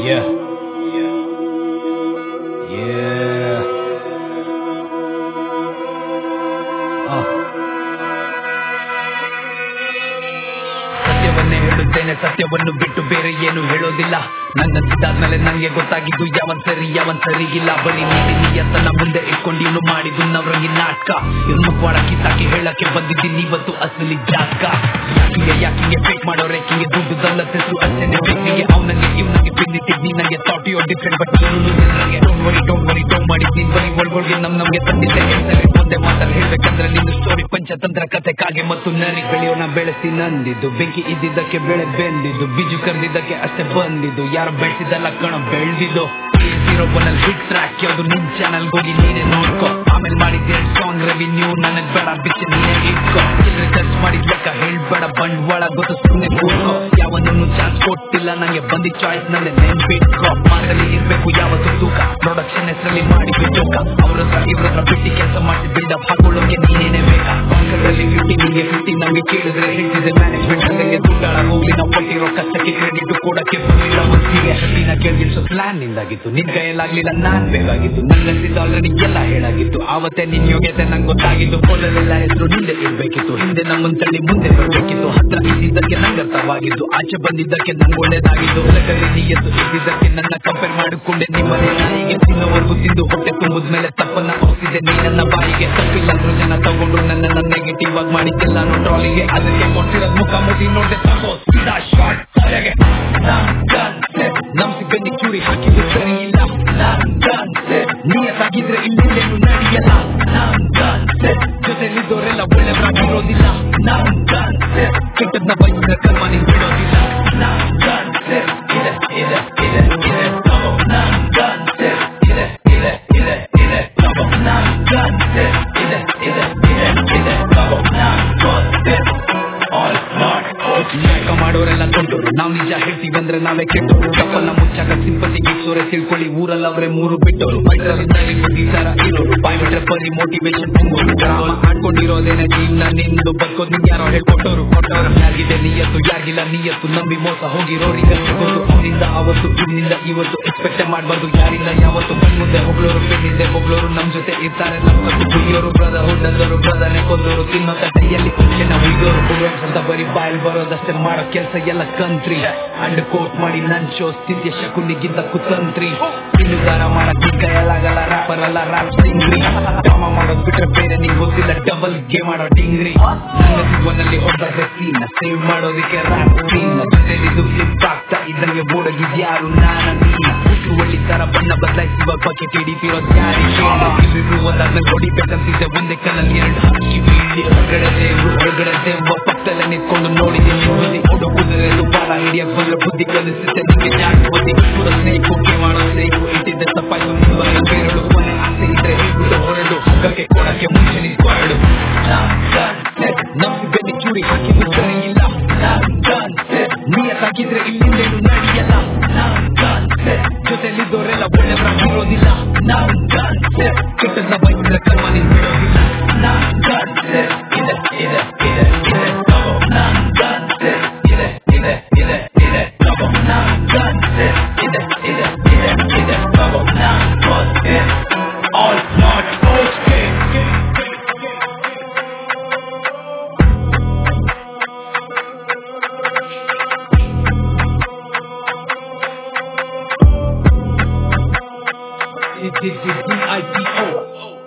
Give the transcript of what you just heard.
Yeah. Yeah. ಸತ್ಯವನ್ನೇ ಹೇಳುತ್ತೇನೆ, ಸತ್ಯವನ್ನು ಬಿಟ್ಟು ಬೇರೆ ಏನು ಹೇಳೋದಿಲ್ಲ. ನನ್ನಂತಿದ್ದಾದ್ಮೇಲೆ ನಂಗೆ ಗೊತ್ತಾಗಿದ್ದು ಯಾವನ್ ಸರಿ ಯಾವನ್ ಸರಿಗಿಲ್ಲ. ಬರೀ ನೀತಿ ನಿಯತ್ತನ್ನ ಮುಂದೆ ಇಟ್ಕೊಂಡು ಇವನು ಮಾಡಿದ್ದು ನವರಂಗಿ ನಾಟಕ. ಇವ್ನು ಮುಖವಾಡ ಕಿತ್ತಾಕಿ ಹೇಳಕ್ಕೆ ಬಂದಿದ್ದೀನಿ ಇವತ್ತು ಅಸಲಿ ಜಾತಕ. ಯಾಕಿಂಗೆ ಫೇಕ್ ಮಾಡೋರೆ ಕಿಂಗೆ ದುಡ್ಡು ದೌಲತ್ ಹೆಸರು ಅಷ್ಟೇನೆ ಬೇಕಿಗೆ. ಅವ್ನಂಗೆ ಇವ್ನಂಗೆ ಬಿದ್ದಿಟ್ಟಿದ್ ನೀ ನಂಗೆ ಥಾಟ್ ಯು ಡಿಫ್ರೆಂಟ್ ಬಟ್ ನಂಗೆ ಡೋಂಟ್ ವರಿ ಮಾಡಿದ್ ನೀನ್ ಬರೀ ಒಳ್ಗೊಳ್ಗೆ ನಮ್ಗೆ ತಂದಿದ್ದೆ. ಒಂದೇ ಮಾತಲ್ಲಿ ಹೇಳ್ಬೇಕಂದ್ರೆ ನಿನ್ನ ಸ್ಟೋರಿ ಪಂಚತಂತ್ರ ಕತೆ ಕಾಗೆ ಮತ್ತು ನರಿ. ಬೆಳೆಯೋಣ ಬೆಳೆಸಿ ನಂದಿದ್ದು, ಬೆಂಕಿ ಇದ್ದಿದ್ದಕ್ಕೆ ಬೆಳೆ ಬೆಂದಿದ್ದು, ಬೀಜು ಕರೆದಿದ್ದಕ್ಕೆ ಅಷ್ಟೇ ಬಂದಿದ್ದು, ಯಾರು ಬೆಳೆಸಿದಲ್ಲ ಕಣ ಬೆಳೆದಿದ್ದು. ನಲ್ಲಿ ಹಿಟ್ ಟ್ರ್ಯಾಕ್ ಯಾವ್ದು ನಿನ್ ಚಾನಲ್ ಹೋಗಿ ನೀನೇ ನೋಡ್ಕೊ. ಆಮೇಲೆ ಮಾಡಿದ್ದೆ ಸಾಂಗ್ ರೆವಿನ್ಯೂ ನನಗ್ ಬೇಡ ಬಿಚ್ಚ ನೀನೇ ಇಟ್ಕೊ. ಚಿಲ್ಲರೆ ಖರ್ಚು ಮಾಡಿದ್ ಲೆಕ್ಕ ಹೇಳ್ಬೇಡ, ಬಂಡವಾಳ ಗೊತ್ತು ಸುಮ್ಮನೆ ಕೂಡ್ಕೊ. ಯಾವನನ್ನು ಚಾನ್ಸ್ ಕೊಟ್ಟಿಲ್ಲ ನಂಗೆ ಬಂದಿ ಚಾಯ್ಸ್ ನನ್ನೇ ನೆನ್ಪಿಟ್ಕೊ. ಮಾತಲ್ಲಿ ಇರ್ಬೇಕು ಯಾವತ್ತು ತೂಕ, ಪ್ರೊಡಕ್ಷನ್ ಹೆಸರಲ್ಲಿ ಮಾಡಿ ಬಿಟ್ಟೋಕ. ಅವ್ರತ್ರ ಇವ್ರತ್ರ ಬಿಟ್ಟು ಕೆಲಸ ಮಾಡಿ ಬಿಲ್ಡಪ್ ಹಾಕೊಳ್ಳೋಕೆ ನೀನೇನೆ ಬೇಕಾ. ಬಾಂಕಲ್ಲಿ 50 ನಿಂಗೆ 50 ನಮ್ಗೆ ಕೇಳಿದ್ರೆ ಹೇಳ್ತಿದ್ದೆ ಮ್ಯಾನೇಜ್ಮೆಂಟ್ ಅಲ್ಲಿಗೆ ದುಡ್ಡಾಳ ಹೋಗ್ಲಿ. ನಾವು ಕೊಟ್ಟಿರೋ ಕಷ್ಟಕ್ಕೆ ಕ್ರೆಡಿಟ್ ಕೊಡಕ್ಕೆ ಬಂದಿಲ್ಲ. ಒಂದಿಗೆ ಹತ್ತಿನ ಕೇಳಿಸೋ ಪ್ಲಾನ್ ನಿಂದಾಗಿತ್ತು, ನಿನ್ ಕೈಯಲ್ಲಾಗ್ಲಿಲ್ಲ ನಾನ್ ಬೇಕಾಗಿತ್ತು. ನಂಗಂತಿದ್ದು ಆಲ್ರೆಡಿ ಎಲ್ಲ ಹೇಳಾಗಿತ್ತು. ಆವತ್ತೇ ನಿನ್ ಯೋಗ್ಯತೆ ನಂಗೆ ಗೊತ್ತಾಗಿತ್ತು. ಫೋನಲ್ಲೆಲ್ಲ ಹೆಸರು ನಿಂದೆ ಇರ್ಬೇಕಿತ್ತು, ಹಿಂದೆ ನಮ್ಮನ್ ತಳ್ಳಿ ಮುಂದೆ ಬರ್ಬೇಕಿತ್ತು. ಹತ್ರ ಇದ್ದಿದ್ದಕ್ಕೆ ನಂಗೆ ಅರ್ಥವಾಗಿದ್ದು, ಆಚೆ ಬಂದಿದ್ದಕ್ಕೆ ನಂಗೆ ಒಳ್ಳೇದಾಗಿದ್ದು. ಹೊಲದಲ್ಲಿ ನೀಯತ್ತು ಇದ್ದಿದ್ದಕ್ಕೆ ನನ್ನ ಕಂಪೇರ್ ಮಾಡಿಕೊಂಡೆ ನಿಮ್ಮನೆ ನಾಯಿಗೆ. ತಿನ್ನೋವರೆಗೂ ತಿಂದು ಹೊಟ್ಟೆ ತುಂಬುದ್ಮೇಲೆ ತಪ್ಪನ್ನ ಹೊರಿಸಿದೆ ನೀ ನನ್ನ ಬಾಯಿಗೆ. ತಪ್ಪಿಲ್ಲ ಅಂದ್ರೂ ಜನ ತಗೊಂಡ್ರು ನನ್ನ ನೆಗೆಟಿವ್ ಆಗಿ ಮಾಡಿದ್ದೆಲ್ಲಾನು ಟ್ರಾಲಿಗೆ. ಅದಕ್ಕೆ ಕೊಟ್ಟಿರೋದ್ ಮುಖ ಮುಟ್ಟಿ ನೋಡ್ದೆ ತಗೋ ಸೀದಾ ಶಾರ್ಟ್ ತಲೆಗೆ. ನಮ್ ಸಿಬ್ಬಂದಿ ಚೂರಿ ಹಾಕಿದ್ದು ಸರಿ ಇಲ್ಲ. ನೀಯತ್ತಾಗಿದ್ರೆ ಇಲ್ಲೇನು ನಡೆಯಲ್ಲ. ಜೊತೆಲಿದ್ದೋರೆಲ್ಲ ಒಳ್ಳೆವರಾಗಿರೋದಿಲ್ಲ. ಕೆಟ್ಟದ್ನ ಬೈಸಿದ್ರೆ ಕರ್ಮ ನಿನ್ ಬಿಡೋದಿಲ್ಲ. ಮಾಡೋರೆಲ್ಲ ದೊಡ್ಡರು, ನಾವ್ ನಿಜ ಹೇಳ್ತೀವಿ ಅಂದ್ರೆ ನಾವೇ ಕೆಟ್ಟರು. ತಪ್ಪನ್ನ ಮುಚ್ಚಾಕ ಸಿಂಪತಿ ಗಿಟ್ಸೋರೆ ತಿಳ್ಕೊಳ್ಳಿ, ಊರಲ್ಲ ಅವ್ರೆ ಮೂರು ಬಿಟ್ಟರು. ಮೈಸೂರಿನಲ್ಲಿ ಬುದ್ಧಿ ತರ ಇರೋರು, ಬಾಯ್ ಬಿಟ್ರೆ ಬರೀ ಮೋಟಿವೇಶನ್ ತುಂಬೋರು. ಗ್ರಾಮ ಆಡ್ಕೊಂಡಿರೋದೇನೆ ಜೀವನ ನಿಂದು, ಬದುಕೋದ್ ನಿಂಗೆ ಯಾರೋ ಹೇಳ್ಕೊಟ್ಟವ್ರು. ಯಾರಿಗಿದೆ ನಿಯತ್ತು ಯಾರಿಗಿಲ್ಲ ನಿಯತ್ತು, ನಂಬಿ ಮೋಸ ಹೋಗಿರೋರಿಗೆ ಗೊತ್ತು. ಅವನಿಂದ ಅವತ್ತು ಇವನಿಂದ ಇವತ್ತು ಎಕ್ಸ್ಪೆಕ್ಟ್ ಮಾಡ್ಬಾರ್ದು ಯಾರಿಂದ ಯಾವತ್ತು. ಕಣ್ಮುಂದೆ ಹೊಗಳೋರು ಬೆನ್ನಿಂದೆ ಹೊಗಳೋರು ನಮ್ ಜೊತೆ ಇರ್ತಾರೆ. ನಮ್ಮತ್ತು ಕುಡಿಯೋರು ಬ್ರದರ್ಹುಡ್ ಅಂದವರು ಬ್ರದರ್ನೆ ಕೊಂದೋರು. ತಿನ್ನೋ ತಟ್ಟೆಯಲ್ಲಿ ಕುಂಚೆನ ಉಯ್ದೋರು. ಅಂತ ಬರೀ ಬಾಯಲ್ಲಿ ಬರೋದಷ್ಟೇ ಮಾಡೋ ಕೆಲ್ಸ ಎಲ್ಲ ಕಂತ್ರಿ. ಅಂಡ್ ಕೋಟ್ ಮಾಡಿ ನನ್ ಶೋ ಸ್ಥಿತಿಯ ಶಕುನಿಗಿಂತ ಕುತಂತ್ರಿ. ತಿನ್ನುಗಾರ ಮಾಡಕ್ಕೆ ಕೈಯಲ್ಲಾಗಲ್ಲ, ರ್ಯಾಪರ್ ಅಲ್ಲ ರ್ಯಾಪ್ ಸಿಂಗ್ರಿ. ಡ್ರಾಮಾ ಮಾಡೋದ್ ಬಿಟ್ರೆ ಬೇರೆ ನಿಂಗೆ ಗೊತ್ತಿಲ್ಲ, ಡಬಲ್ ಗೇಮ್ ಮಾಡೋ ಟಿಂಗ್ರಿ. ನನ್ನ ಹೊಡೆದ ಸೀನ ಸೇವ್ ಮಾಡೋದಕ್ಕೆ ರ್ಯಾಪ್ ಸೀನ್. ಜೊತೆಲಿದ್ದು ಫ್ಲಿಪ್ ಆಗ್ತಾ ಇದ್ದಂಗೆ ಓಡಗಿದ್ ಯಾರು ನಾನ ನೀನ. ಒಳ್ಳಿ ತರ ಬಣ್ಣ ಬದಲಾಯಿಸುವ ಬಕೆಟ್ ಹಿಡಿತಿರೋದ್ ಯಾರಿಗೆ. ಇವ್ರಿಬ್ರು ಒಂದಾದ್ಮೇಲೆ ಹೊಡಿಬೇಕಂತಿದ್ದೆ ಒಂದೇ ಕಲ್ಲಲ್ಲಿ ಎರಡು ಹಾಕಿ ಬೀಳಿ. ಹೊರಗಡೆ ದೇವ್ರು ಹೊರಗಡೆ ದೇವ್ವ ಪಕ್ಕದಲ್ಲೇ ನಿಂತ್ಕೊಂಡು ನೋಡಿದೆ ಬುದ್ಧಿ. ಓಡೋ ಕುದುರೆದು ಬಾಲ ಹಿಡಿಯಕ್ ಬಂದ್ರೆ ಬುದ್ಧಿ ಕಲಿಸುತ್ತೆ ನಿಂಗೆ ಜಾಗ ಬುದ್ಧಿ. ಕೂಡ ಸ್ನೇಹಿತು ಮಾಡೋ ಸ್ನೇಹಿತು ಇಟ್ಟಿದ್ದೆ ತಪ್ಪಾಯ್ತು ಮುಂದುವರೆ ಬೇರಳು. ಕೊನೆ ಆಸೆ ಇದ್ರೆ ಹೇಳ್ಬಿಟ್ಟು ಹೊರಡು, ಹಗ್ಗಕ್ಕೆ ಕೊಡಕ್ಕೆ ಮುಂಚೆ ನಿಂತ್ಕೊಂಡು. ನಮ್ಗೆ ಬೆನ್ನಿ ಚೂರಿ ಹಾಕಿದ್ದು ಸರಿ ಇಲ್ಲ. ನೀಯತ್ತಾಗಿದ್ರೆ ಇಲ್ಲಿಂದೇನು ನಡೆಯಲ್ಲ. ಜೊತೆಲಿದ್ದೋರೆಲ್ಲ ಒಳ್ಳೆವರಾಗಿರೋದಿಲ್ಲ. ಕೆಟ್ಟದ್ನ ಬೈಸಿದ್ರೆ ಕರ್ಮ ನಿನ್ ಬಿಡೋದಿಲ್ಲ. DIPO